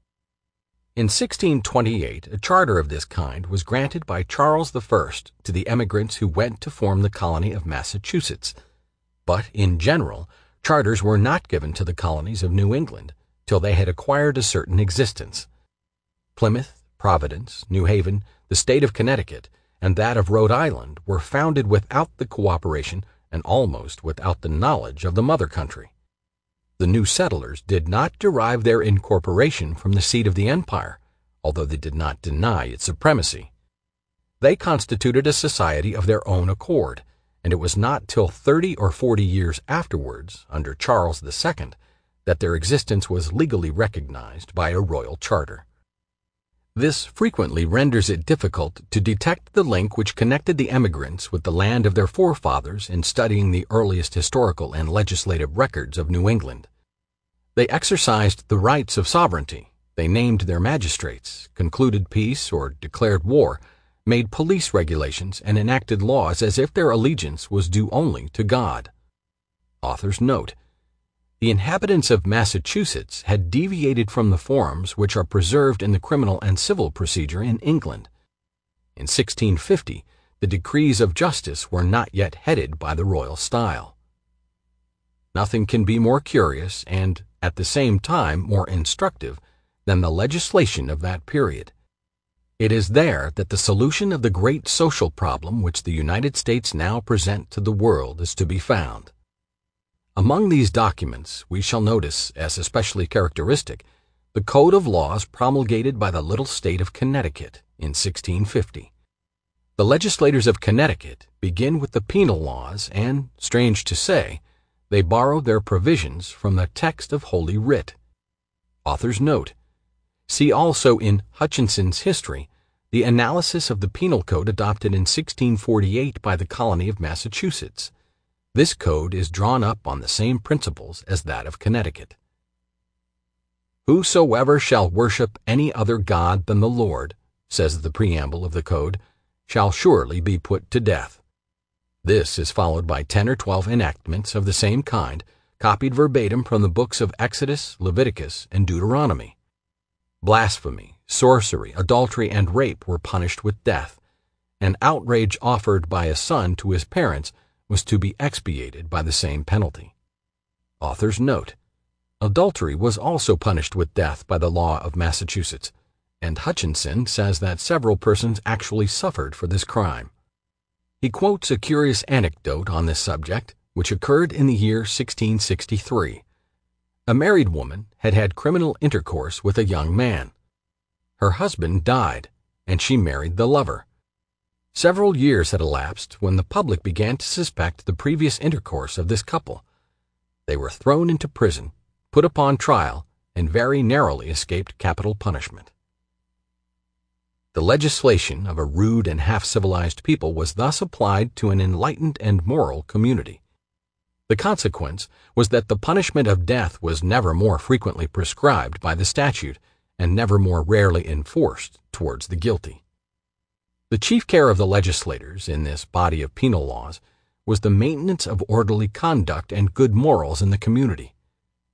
In sixteen twenty-eight, a charter of this kind was granted by Charles the First to the emigrants who went to form the colony of Massachusetts. But, in general, charters were not given to the colonies of New England till they had acquired a certain existence. Plymouth, Providence, New Haven, the state of Connecticut, and that of Rhode Island were founded without the cooperation and almost without the knowledge of the mother country. The new settlers did not derive their incorporation from the seat of the empire, although they did not deny its supremacy. They constituted a society of their own accord, and it was not till thirty or forty years afterwards, under Charles the Second, that their existence was legally recognized by a royal charter. This frequently renders it difficult to detect the link which connected the emigrants with the land of their forefathers in studying the earliest historical and legislative records of New England. They exercised the rights of sovereignty, they named their magistrates, concluded peace or declared war, made police regulations, and enacted laws as if their allegiance was due only to God. Author's note: the inhabitants of Massachusetts had deviated from the forms which are preserved in the criminal and civil procedure in England. In sixteen fifty, the decrees of justice were not yet headed by the royal style. Nothing can be more curious and, at the same time, more instructive than the legislation of that period. It is there that the solution of the great social problem which the United States now present to the world is to be found. Among these documents we shall notice, as especially characteristic, the code of laws promulgated by the little state of Connecticut in sixteen fifty. The legislators of Connecticut begin with the penal laws and, strange to say, they borrowed their provisions from the text of Holy Writ. Author's note: see also in Hutchinson's History the analysis of the penal code adopted in sixteen forty-eight by the colony of Massachusetts. This code is drawn up on the same principles as that of Connecticut. Whosoever shall worship any other god than the Lord, says the preamble of the code, shall surely be put to death. This is followed by ten or twelve enactments of the same kind, copied verbatim from the books of Exodus, Leviticus, and Deuteronomy. Blasphemy, sorcery, adultery, and rape were punished with death. An outrage offered by a son to his parents was to be expiated by the same penalty. Author's note: adultery was also punished with death by the law of Massachusetts, and Hutchinson says that several persons actually suffered for this crime. He quotes a curious anecdote on this subject, which occurred in the year sixteen sixty-three. A married woman had had criminal intercourse with a young man. Her husband died, and she married the lover. Several years had elapsed when the public began to suspect the previous intercourse of this couple. They were thrown into prison, put upon trial, and very narrowly escaped capital punishment. The legislation of a rude and half-civilized people was thus applied to an enlightened and moral community. The consequence was that the punishment of death was never more frequently prescribed by the statute, and never more rarely enforced towards the guilty. The chief care of the legislators in this body of penal laws was the maintenance of orderly conduct and good morals in the community,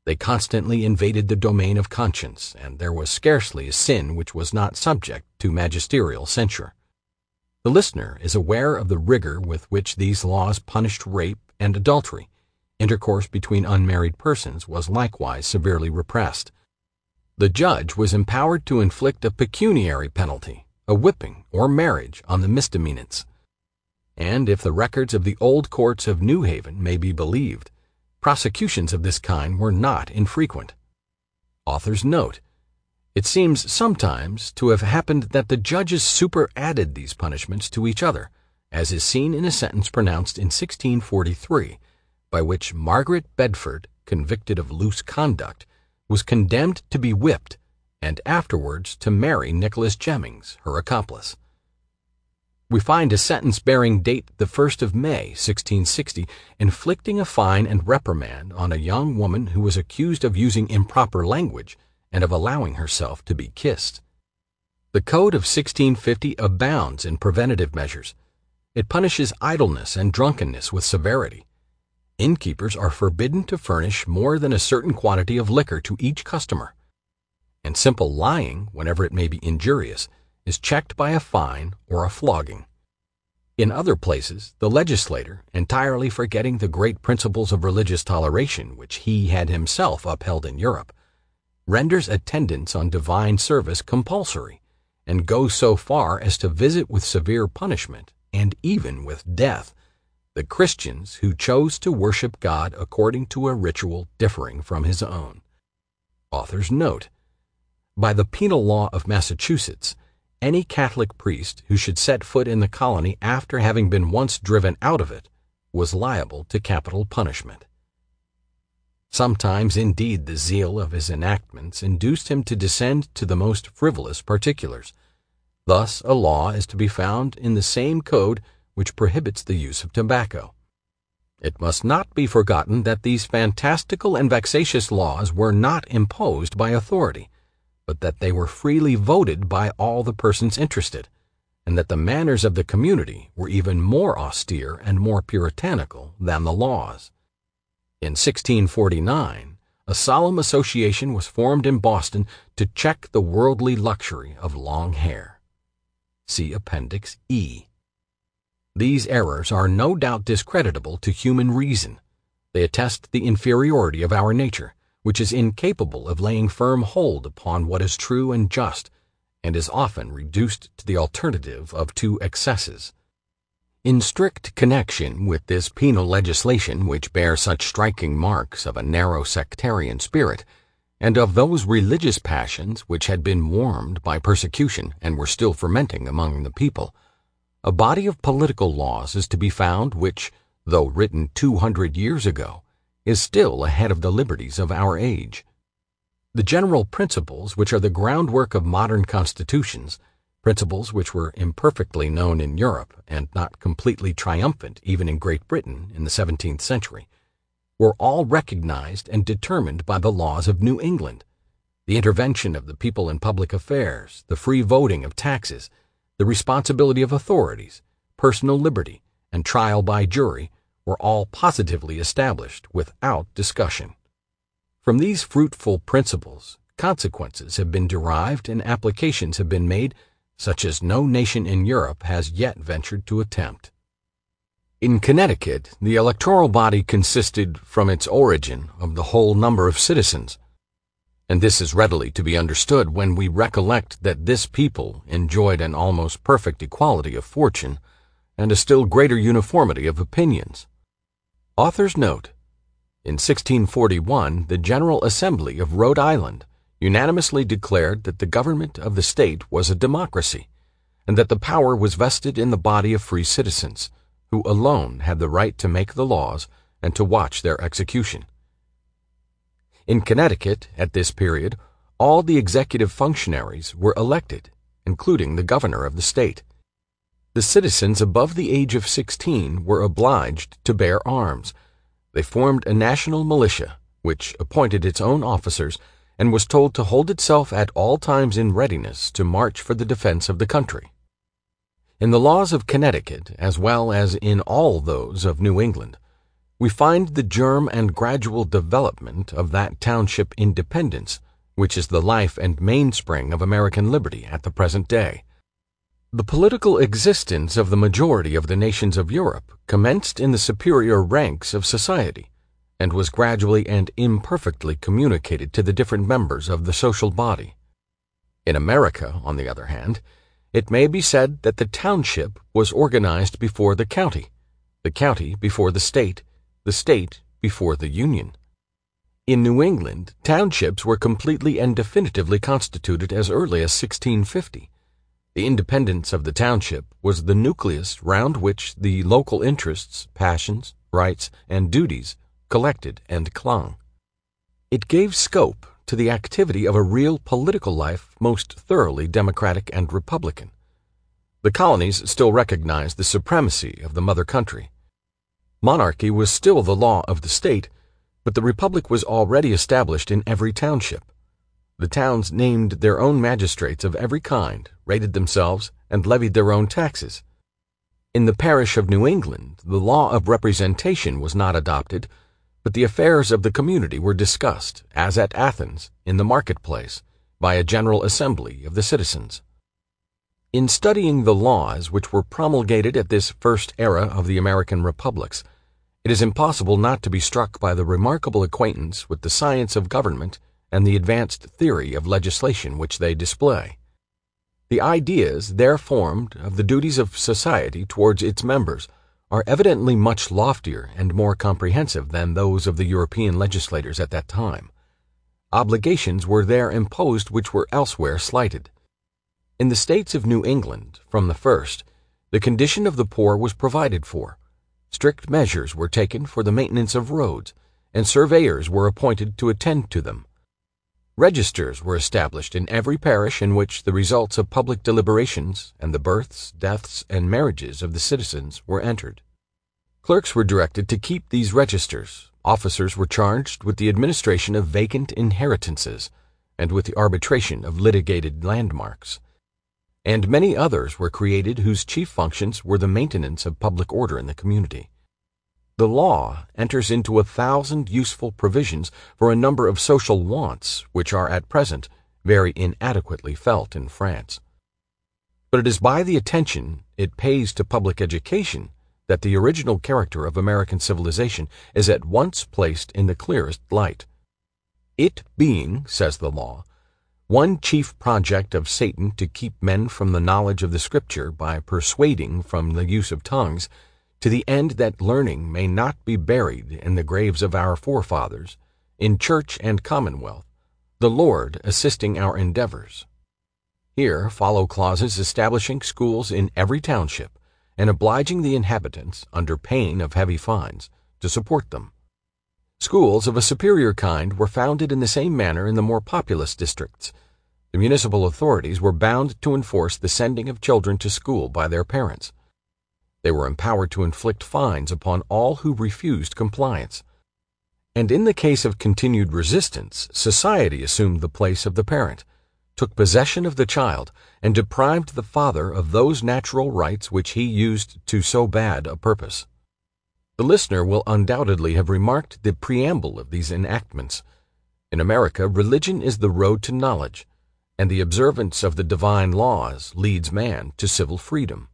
They constantly invaded the domain of conscience, and there was scarcely a sin which was not subject to magisterial censure. The listener is aware of the rigor with which these laws punished rape and adultery. Intercourse between unmarried persons was likewise severely repressed. The judge was empowered to inflict a pecuniary penalty, a whipping, or marriage on the misdemeanants. And if the records of the old courts of New Haven may be believed, prosecutions of this kind were not infrequent. Author's note: it seems sometimes to have happened that the judges superadded these punishments to each other, as is seen in a sentence pronounced in sixteen forty-three, by which Margaret Bedford, convicted of loose conduct, was condemned to be whipped, and afterwards to marry Nicholas Jennings, her accomplice. We find a sentence bearing date the first of May, sixteen sixty, inflicting a fine and reprimand on a young woman who was accused of using improper language and of allowing herself to be kissed. The Code of sixteen fifty abounds in preventative measures. It punishes idleness and drunkenness with severity. Innkeepers are forbidden to furnish more than a certain quantity of liquor to each customer, and simple lying, whenever it may be injurious, is checked by a fine or a flogging. In other places, the legislator, entirely forgetting the great principles of religious toleration which he had himself upheld in Europe, renders attendance on divine service compulsory, and goes so far as to visit with severe punishment, and even with death, the Christians who chose to worship God according to a ritual differing from his own. Author's note: by the penal law of Massachusetts, any Catholic priest who should set foot in the colony after having been once driven out of it was liable to capital punishment. Sometimes, indeed, the zeal of his enactments induced him to descend to the most frivolous particulars. Thus a law is to be found in the same code which prohibits the use of tobacco. It must not be forgotten that these fantastical and vexatious laws were not imposed by authority, but that they were freely voted by all the persons interested, and that the manners of the community were even more austere and more puritanical than the laws. In sixteen forty-nine, a solemn association was formed in Boston to check the worldly luxury of long hair. See Appendix E. These errors are no doubt discreditable to human reason. They attest the inferiority of our nature, which is incapable of laying firm hold upon what is true and just, and is often reduced to the alternative of two excesses. In strict connection with this penal legislation which bears such striking marks of a narrow sectarian spirit, and of those religious passions which had been warmed by persecution and were still fermenting among the people, a body of political laws is to be found which, though written two hundred years ago, is still ahead of the liberties of our age. The general principles which are the groundwork of modern constitutions, principles which were imperfectly known in Europe and not completely triumphant even in Great Britain in the seventeenth century, were all recognized and determined by the laws of New England. The intervention of the people in public affairs, the free voting of taxes, the responsibility of authorities, personal liberty, and trial by jury were all positively established without discussion. From these fruitful principles, consequences have been derived and applications have been made such as no nation in Europe has yet ventured to attempt. In Connecticut, the electoral body consisted from its origin of the whole number of citizens, and this is readily to be understood when we recollect that this people enjoyed an almost perfect equality of fortune and a still greater uniformity of opinions. Author's note: in sixteen forty-one, the General Assembly of Rhode Island unanimously declared that the government of the state was a democracy, and that the power was vested in the body of free citizens, who alone had the right to make the laws and to watch their execution. In Connecticut, at this period, all the executive functionaries were elected, including the governor of the state. The citizens above the age of sixteen were obliged to bear arms. They formed a national militia, which appointed its own officers and was told to hold itself at all times in readiness to march for the defense of the country. In the laws of Connecticut, as well as in all those of New England, we find the germ and gradual development of that township independence, which is the life and mainspring of American liberty at the present day. The political existence of the majority of the nations of Europe commenced in the superior ranks of society, and was gradually and imperfectly communicated to the different members of the social body. In America, on the other hand, it may be said that the township was organized before the county, the county before the state, the state before the Union. In New England, townships were completely and definitively constituted as early as sixteen fifty. The independence of the township was the nucleus round which the local interests, passions, rights, and duties collected and clung. It gave scope to the activity of a real political life most thoroughly democratic and republican. The colonies still recognized the supremacy of the mother country. Monarchy was still the law of the state, but the republic was already established in every township. The towns named their own magistrates of every kind, rated themselves, and levied their own taxes. In the parish of New England, the law of representation was not adopted, but the affairs of the community were discussed, as at Athens, in the marketplace, by a general assembly of the citizens. In studying the laws which were promulgated at this first era of the American republics, it is impossible not to be struck by the remarkable acquaintance with the science of government and the advanced theory of legislation which they display. The ideas there formed of the duties of society towards its members are evidently much loftier and more comprehensive than those of the European legislators at that time. Obligations were there imposed which were elsewhere slighted. In the states of New England, from the first, the condition of the poor was provided for. Strict measures were taken for the maintenance of roads, and surveyors were appointed to attend to them. Registers were established in every parish in which the results of public deliberations and the births, deaths, and marriages of the citizens were entered. Clerks were directed to keep these registers. Officers were charged with the administration of vacant inheritances and with the arbitration of litigated landmarks. And many others were created whose chief functions were the maintenance of public order in the community. The law enters into a thousand useful provisions for a number of social wants which are at present very inadequately felt in France. But it is by the attention it pays to public education that the original character of American civilization is at once placed in the clearest light. It being, says the law, one chief project of Satan to keep men from the knowledge of the Scripture by persuading from the use of tongues, to the end that learning may not be buried in the graves of our forefathers, in church and commonwealth, the Lord assisting our endeavors. Here follow clauses establishing schools in every township, and obliging the inhabitants, under pain of heavy fines, to support them. Schools of a superior kind were founded in the same manner in the more populous districts. The municipal authorities were bound to enforce the sending of children to school by their parents. They were empowered to inflict fines upon all who refused compliance. And in the case of continued resistance, society assumed the place of the parent, took possession of the child, and deprived the father of those natural rights which he used to so bad a purpose. The listener will undoubtedly have remarked the preamble of these enactments. In America, religion is the road to knowledge, and the observance of the divine laws leads man to civil freedom.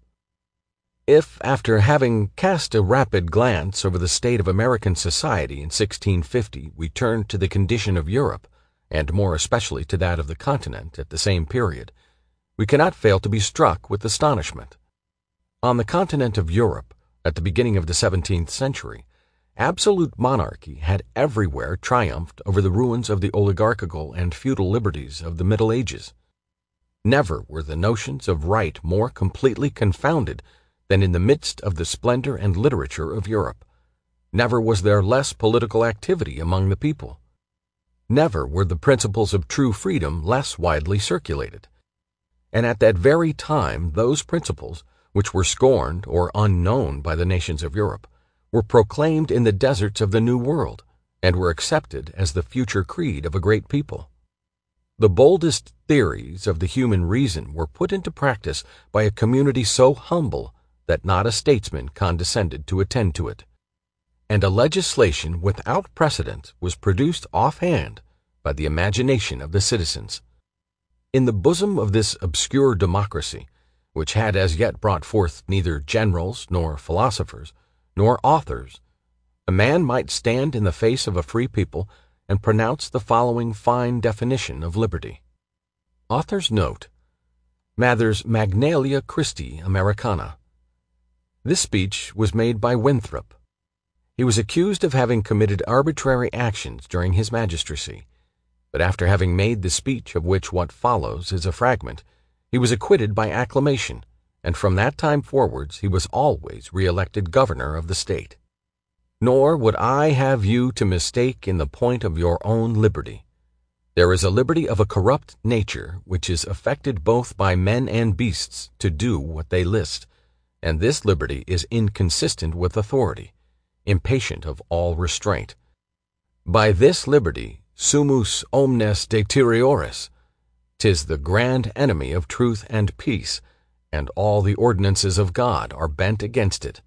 If, after having cast a rapid glance over the state of American society in sixteen fifty, we turn to the condition of Europe, and more especially to that of the continent at the same period, we cannot fail to be struck with astonishment. On the continent of Europe, at the beginning of the seventeenth century, absolute monarchy had everywhere triumphed over the ruins of the oligarchical and feudal liberties of the Middle Ages. Never were the notions of right more completely confounded than in the midst of the splendor and literature of Europe. Never was there less political activity among the people. Never were the principles of true freedom less widely circulated. And at that very time those principles, which were scorned or unknown by the nations of Europe, were proclaimed in the deserts of the New World, and were accepted as the future creed of a great people. The boldest theories of the human reason were put into practice by a community so humble that not a statesman condescended to attend to it. and a legislation without precedent was produced offhand by the imagination of the citizens. In the bosom of this obscure democracy, which had as yet brought forth neither generals nor philosophers nor authors, a man might stand in the face of a free people and pronounce the following fine definition of liberty. Author's note: Mather's Magnalia Christi Americana. This speech was made by Winthrop. He was accused of having committed arbitrary actions during his magistracy, but after having made the speech of which what follows is a fragment, he was acquitted by acclamation, and from that time forwards he was always re-elected governor of the state. Nor would I have you to mistake in the point of your own liberty. There is a liberty of a corrupt nature which is affected both by men and beasts to do what they list, and this liberty is inconsistent with authority, impatient of all restraint. By this liberty, sumus omnes deterioris, 'tis the grand enemy of truth and peace, and all the ordinances of God are bent against it.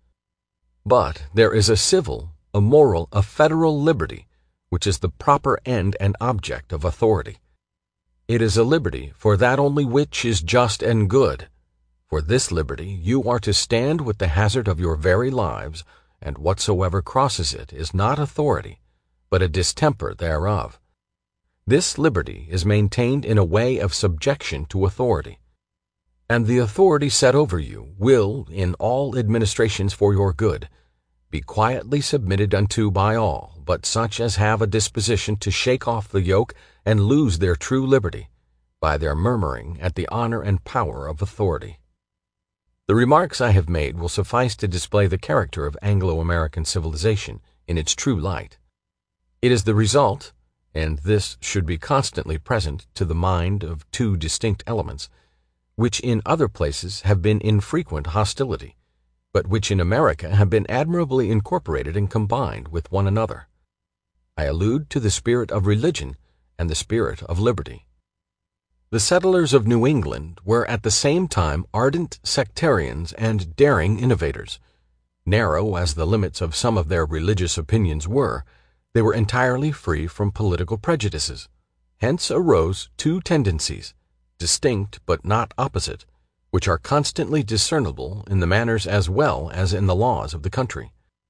But there is a civil, a moral, a federal liberty, which is the proper end and object of authority. It is a liberty for that only which is just and good. For this liberty you are to stand with the hazard of your very lives, and whatsoever crosses it is not authority, but a distemper thereof. This liberty is maintained in a way of subjection to authority, and the authority set over you will, in all administrations for your good, be quietly submitted unto by all but such as have a disposition to shake off the yoke and lose their true liberty, by their murmuring at the honor and power of authority. The remarks I have made will suffice to display the character of Anglo-American civilization in its true light. It is the result, and this should be constantly present to the mind, of two distinct elements, which in other places have been in frequent hostility, but which in America have been admirably incorporated and combined with one another. I allude to the spirit of religion and the spirit of liberty. The settlers of New England were at the same time ardent sectarians and daring innovators. Narrow as the limits of some of their religious opinions were, they were entirely free from political prejudices. Hence arose two tendencies, distinct but not opposite, which are constantly discernible in the manners as well as in the laws of the country.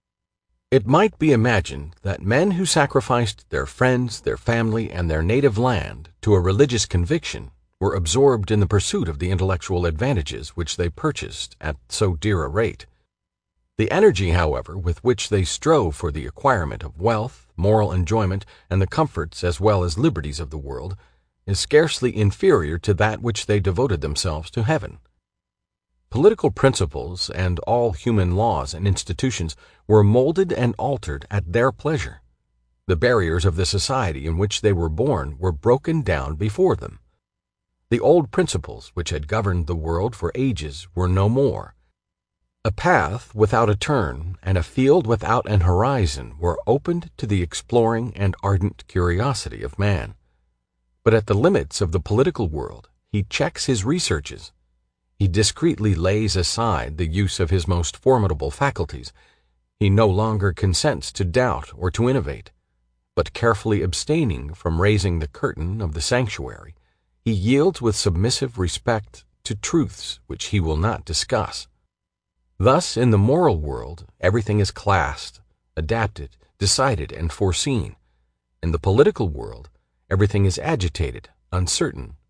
It might be imagined that men who sacrificed their friends, their family, and their native land to a religious conviction were absorbed in the pursuit of the intellectual advantages which they purchased at so dear a rate. The energy, however, with which they strove for the acquirement of wealth, moral enjoyment, and the comforts as well as liberties of the world is scarcely inferior to that which they devoted themselves to heaven. Political principles and all human laws and institutions were molded and altered at their pleasure. The barriers of the society in which they were born were broken down before them. The old principles which had governed the world for ages were no more. A path without a turn and a field without an horizon were opened to the exploring and ardent curiosity of man. But at the limits of the political world he checks his researches. He discreetly lays aside the use of his most formidable faculties. He no longer consents to doubt or to innovate, but carefully abstaining from raising the curtain of the sanctuary, he yields with submissive respect to truths which he will not discuss. Thus, in the moral world, everything is classed, adapted, decided, and foreseen. In the political world, everything is agitated, uncertain,